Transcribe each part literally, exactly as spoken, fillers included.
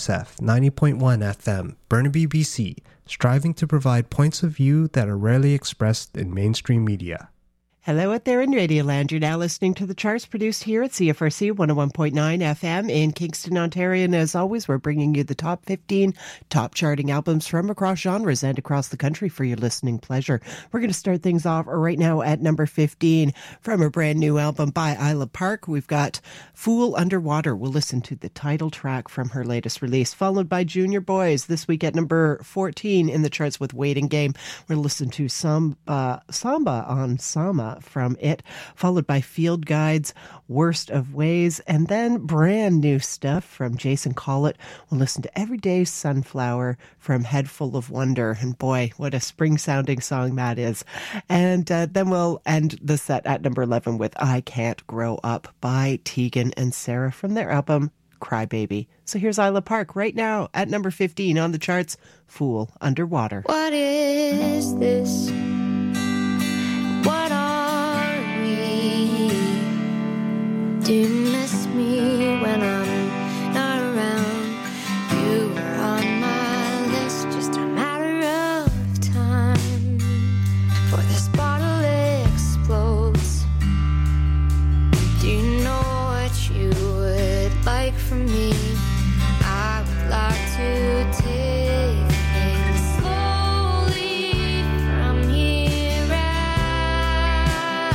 F ninety point one F M, Burnaby, B C, striving to provide points of view that are rarely expressed in mainstream media. Hello out there in Radioland. You're now listening to the charts produced here at C F R C one oh one point nine F M in Kingston, Ontario. And as always, we're bringing you the top fifteen top charting albums from across genres and across the country for your listening pleasure. We're going to start things off right now at number fifteen from a brand new album by Isla Park. We've got Fool Underwater. We'll listen to the title track from her latest release, followed by Junior Boys. This week at number fourteen in the charts with Waiting Game. We're going to listen to Samba, Samba on Sama from it, followed by Field Guides, Worst of Ways, and then brand new stuff from Jason Collett. We'll listen to Everyday Sunflower from Head Full of Wonder, and boy, what a spring-sounding song that is. And uh, then we'll end the set at number eleven with I Can't Grow Up by Tegan and Sarah from their album Cry Baby. So here's Isla Park right now at number fifteen on the charts, Fool Underwater. What is this? What are we? Do you miss me when I'm not around? You are on my list, just a matter of time before this bottle explodes. Do you know what you would like from me? I would like to take things slowly from here out.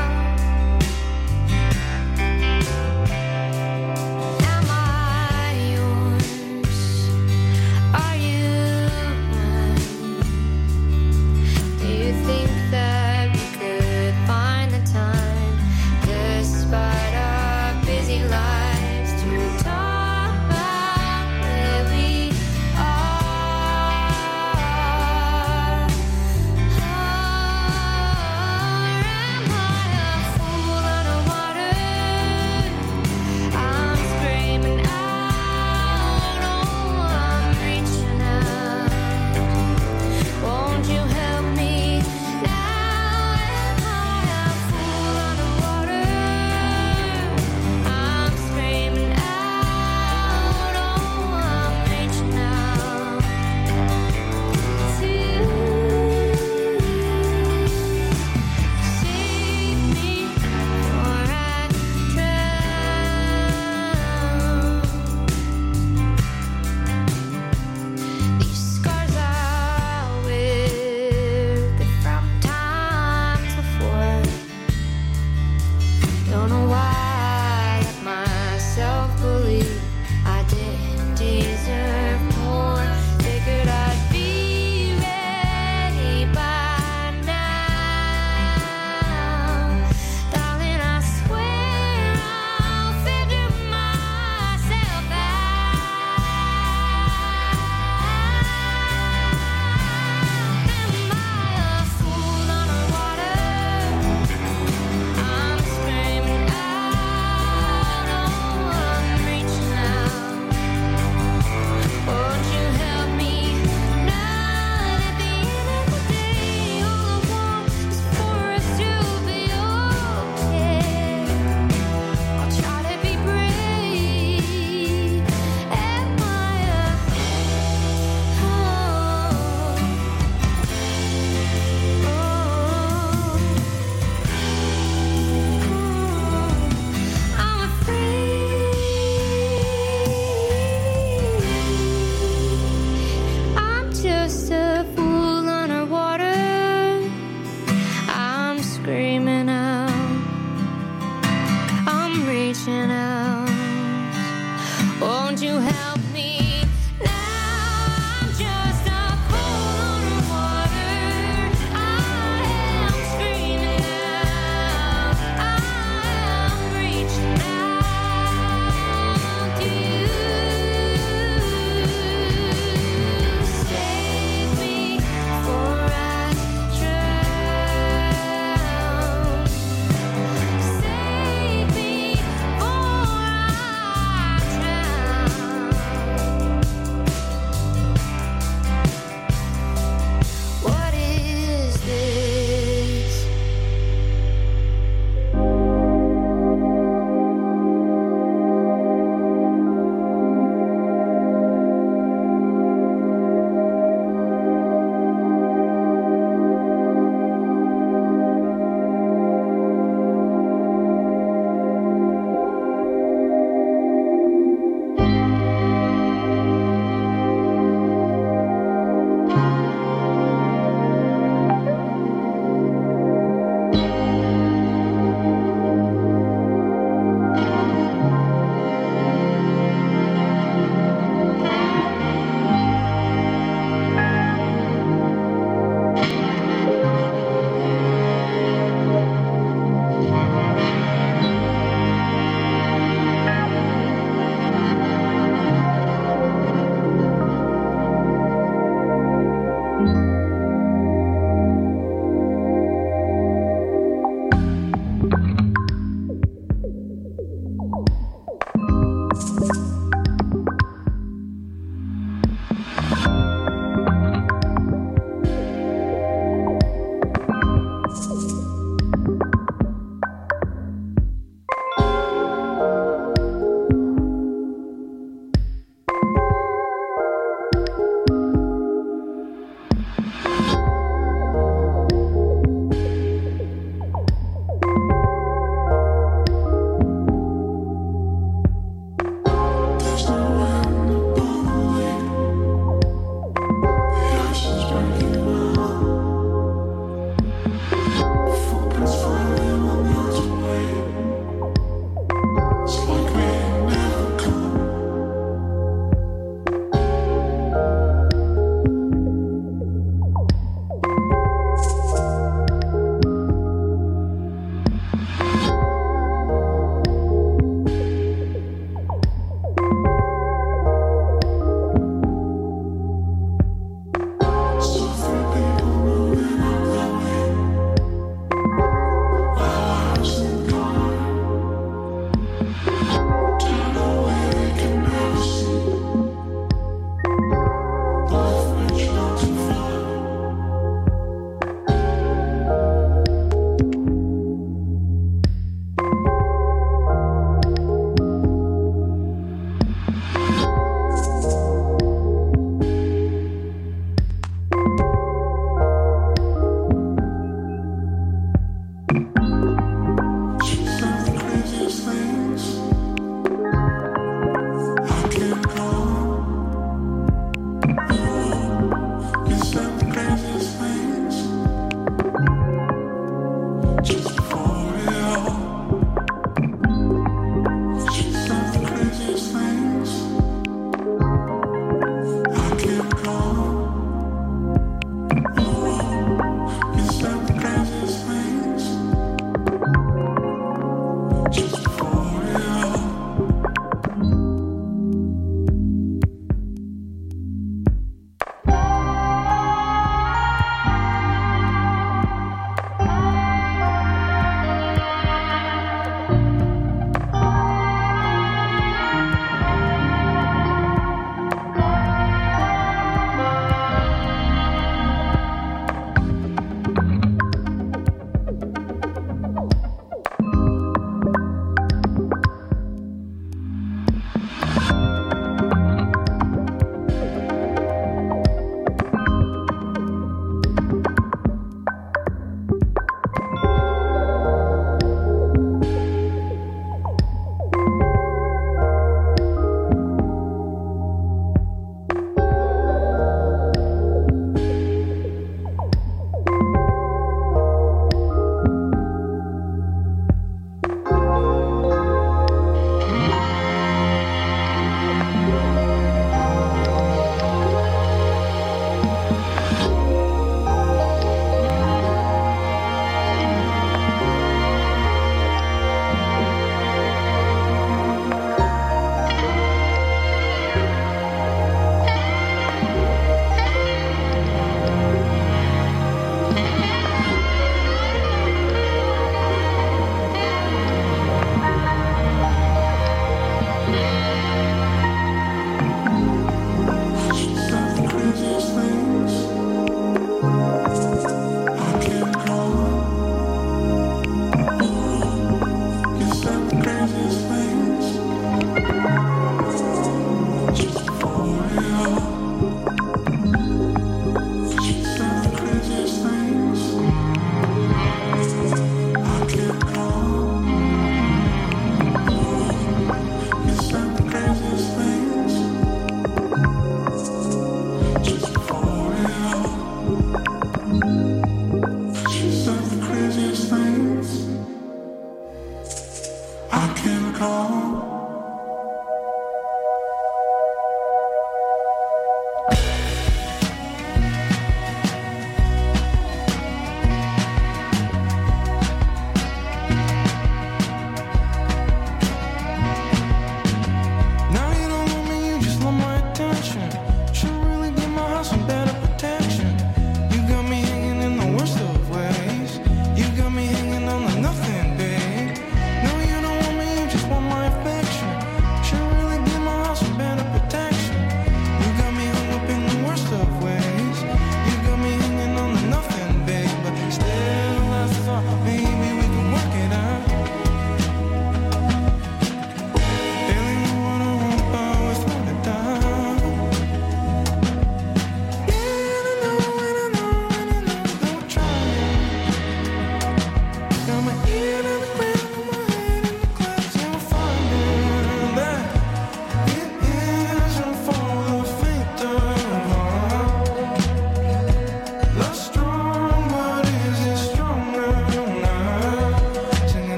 Am I yours? Are you mine? Do you think that we could find the time, despite our busy lives, to talk about where we are? Or am I a fool underwater? I'm screaming out, oh, I'm reaching out. Won't you help me now? Am I a fool underwater? I'm screaming out, oh, I'm reaching out to save me before I drown. These scars I wear, they're from times before. Don't know why I let myself believe I didn't deserve more. Figured I'd be ready by now. Darling, I swear I'll figure myself out. Am I a fool underwater? I'm screaming out, oh, I'm reaching out. Won't you help me now? At the end of the day, all I want is for us to be okay. I'll try to be brave. Am I a I'm afraid. I'm just a fool underwater. I'm screaming out. I'm reaching out. Won't you help me now? I'm just a fool underwater. I am screaming out. I am reaching out to you. Save me before I drown. Save me before I drown.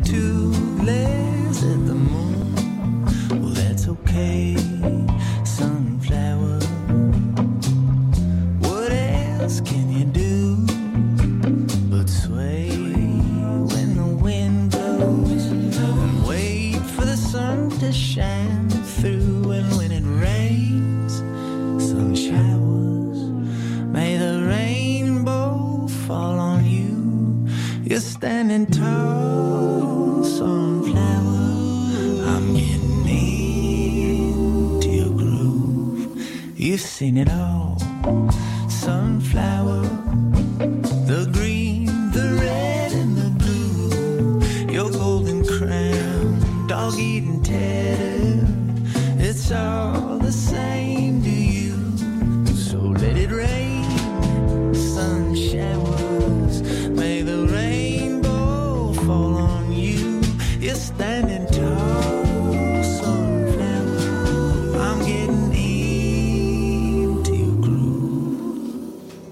two glares at the moon. Well, that's okay, sunflower. What else can you do but sway when the wind blows and wait for the sun to shine through? And when it rains, sun showers, may the rainbow fall on you. You're standing tall, sunflower. I'm getting into your groove. You've seen it all, sunflower. The green, the red, and the blue. Your golden crown, dog-eating tattered. It's all the same to you. So let it rain, sun showers. May the rainbow fall on you. You're standing tall, sunflower. I'm getting into your groove.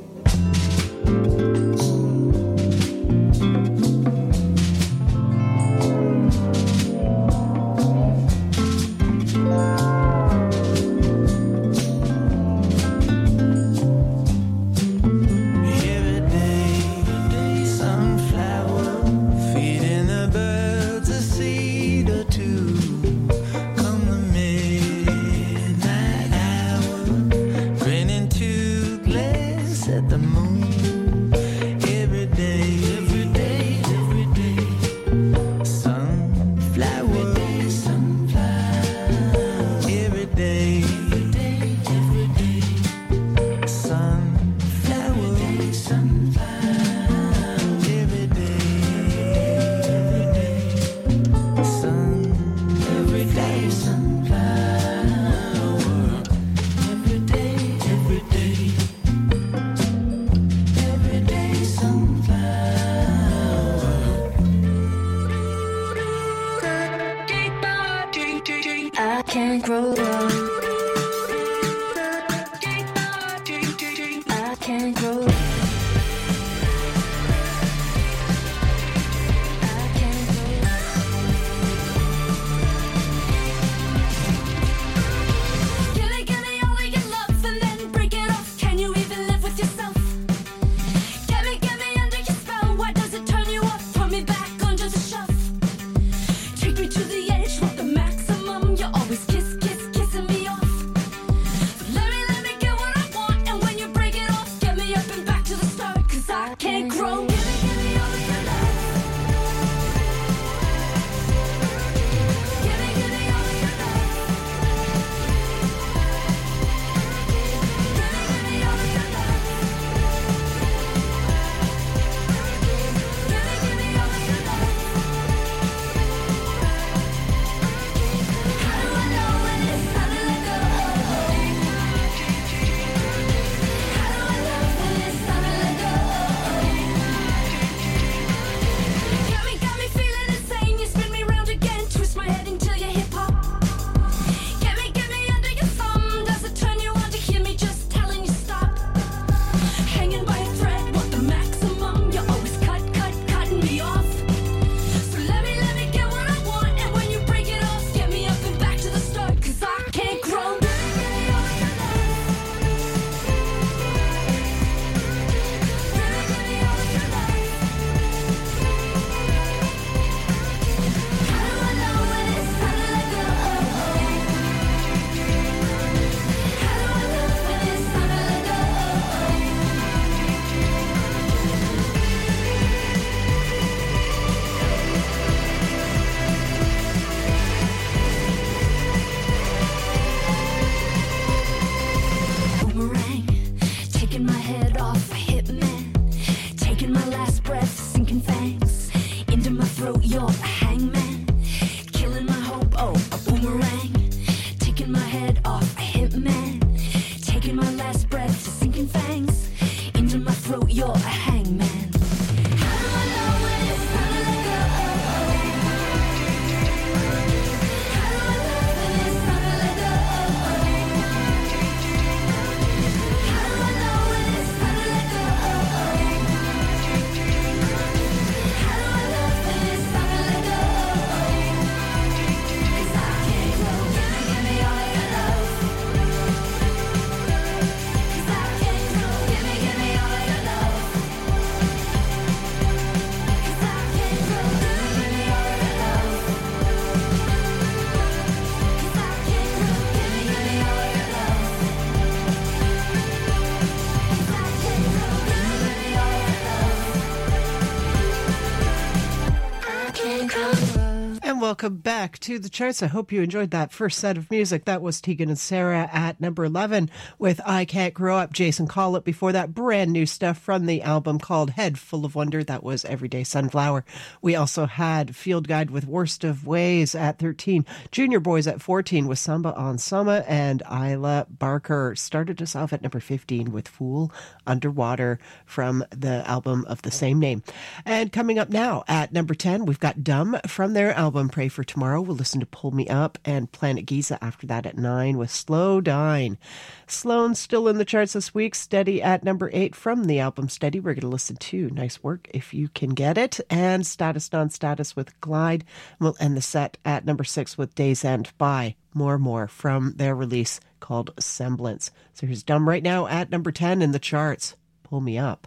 Every day, sunflower, feeding the birds a seed or two. Come the midnight hour, grinning to glares at the moon. Every day, every day, every day, sunflower, sunflower. Every day, every day, every day, sunflower, sunflower. Every day, every day, sun, every day, sunflower. Every day, every day, every day, sunflower. I can't grow up. I can't grow up. I can't grow up. Gimme, gimme all of your love and then break it off. Can you even live with yourself? Get me, get me under your spell. Why does it turn you off? Put me back under the shelf. Take me to the edge, want the maximum. You're always kiss, kiss, kissing me off. Let me, let me get what I want. And when you break it off, get me up and back to the start. Cause I can't grow. Give me, give me all of your love. Give me, give me all of your love. Give me, give me all of your love. Give me, give me all of your love. How do I know when it's time to let go? How do I love when it's time to let go? Got me, got me feeling insane. You spin me round again, twist my head until you hip hop. Get me, get me under your thumb. Does it turn you on to hear me just telling you stop? Hanging by a thread, want the maximum. You're always cut, cut, cutting me off. So let me, let me get what I want. And when you break it off, get me up and back to the start. Cause I can't grow. Give me all of your love. Give me, give me all of your love. How do I know when it's time to let go? How do I love when it's time to let go? Boomerang, taking my head off a hitman, taking my last breath, sinking fangs into my throat. You're a hangman, killing my hope. Oh, a boomerang, taking my head off a hitman, taking my last breath, sinking fangs into my throat. You're a hangman. How do I know when it's time to let go? How do I love when it's time to let go? How do I know when it's time to let go? How do I love when it's time to let go? welcome back to the charts. I hope you enjoyed that first set of music. That was Tegan and Sarah at number eleven with I Can't Grow Up. Jason Collett before that, brand new stuff from the album called Head Full of Wonder. That was Everyday Sunflower. We also had Field Guide with Worst of Ways at thirteen. Junior Boys at fourteen with Samba on Sama. And Isla Barker started us off at number fifteen with Fool Underwater from the album of the same name. And coming up now at number ten, we've got Dumb from their album Pray for Tomorrow. We'll listen to Pull Me Up and Planet Giza after that at nine with Slow Dine. Sloan's still in the charts this week, steady at number eight from the album Steady. We're going to listen to Nice Work If You Can Get It and Status Non-Status with Glide. We'll end the set at number six with Days End by More More from their release called Semblance. So here's Dumb right now at number ten in the charts. Pull Me Up.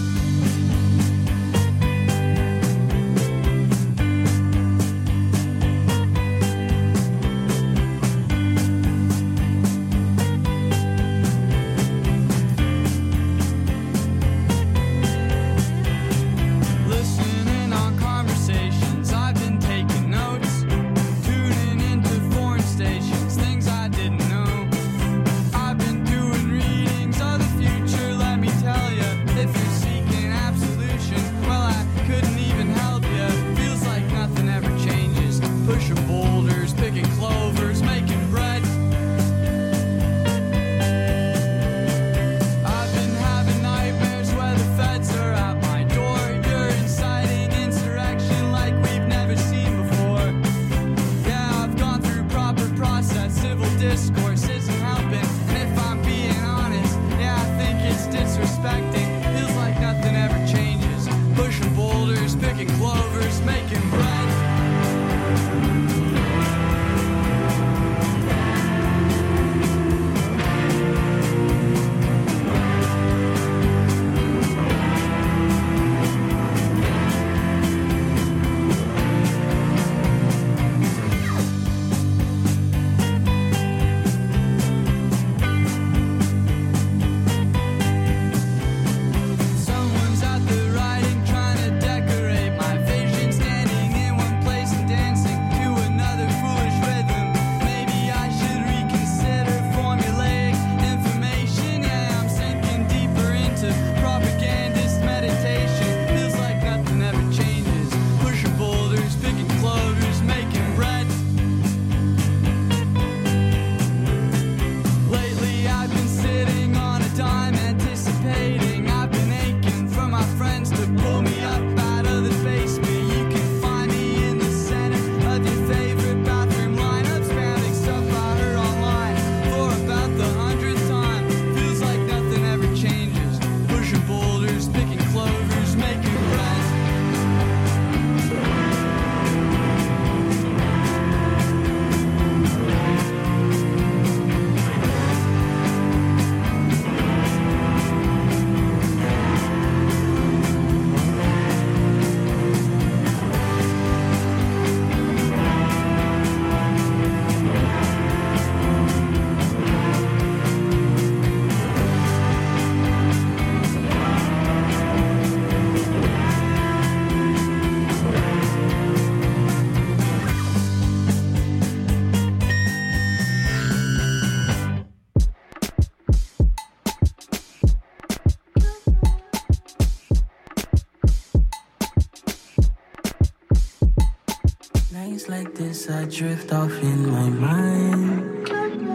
Nights like this, I drift off in my mind,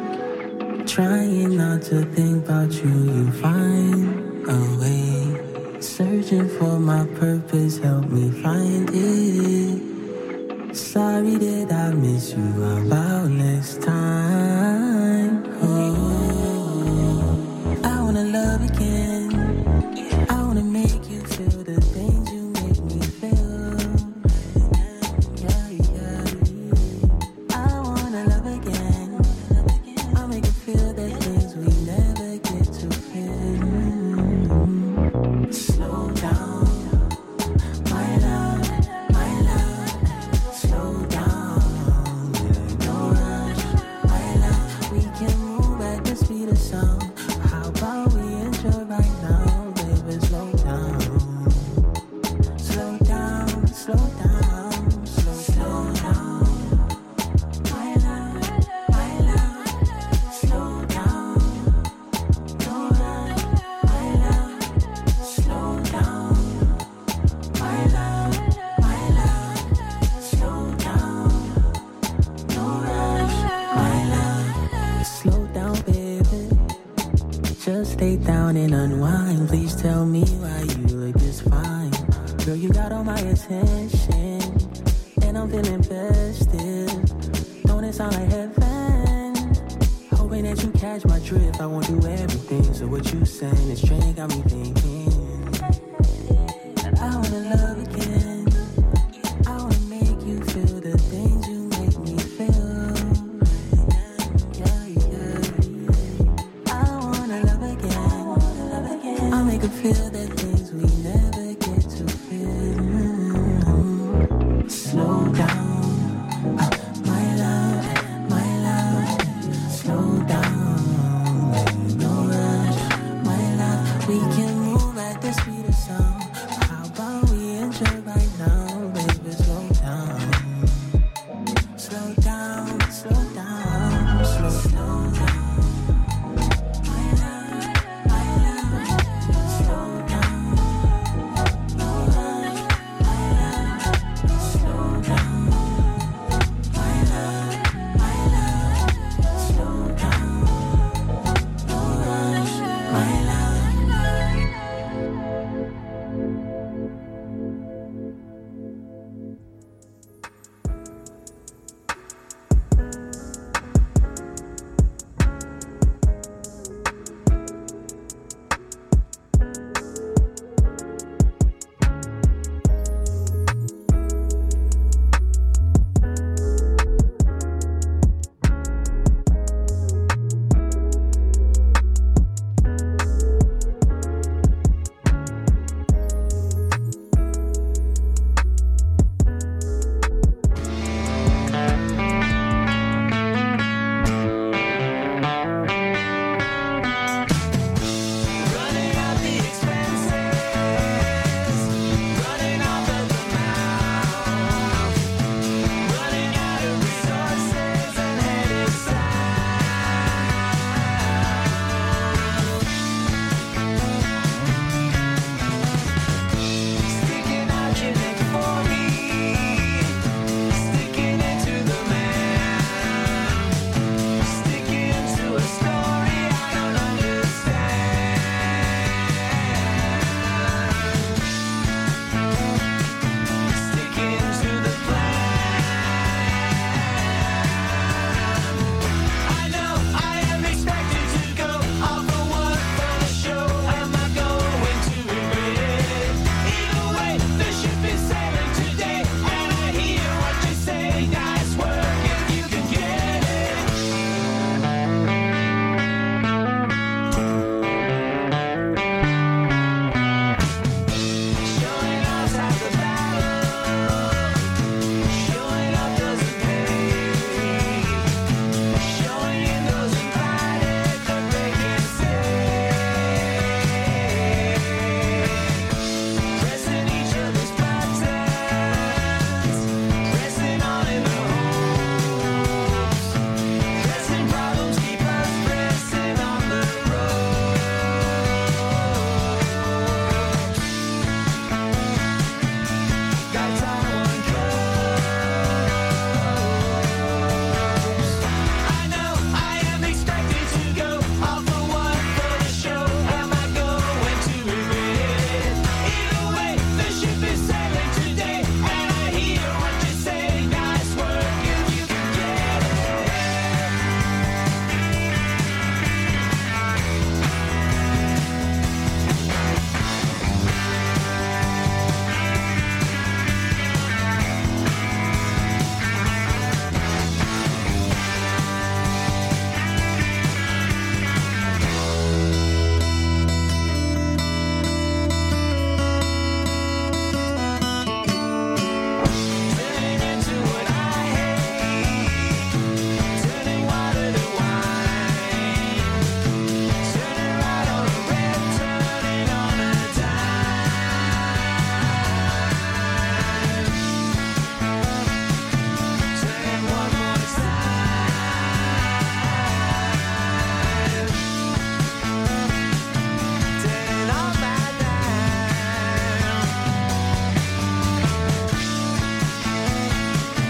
trying not to think about you. You find a way, searching for my purpose. Help me find it. Sorry that I miss you. About next time. Oh, I wanna love again. I wanna make you feel the things you make me feel. My love. sound like heaven. Hoping that you catch my drift. I won't do everything. So what you saying? This train got me thinking that I wanna love again. I wanna make you feel the thing.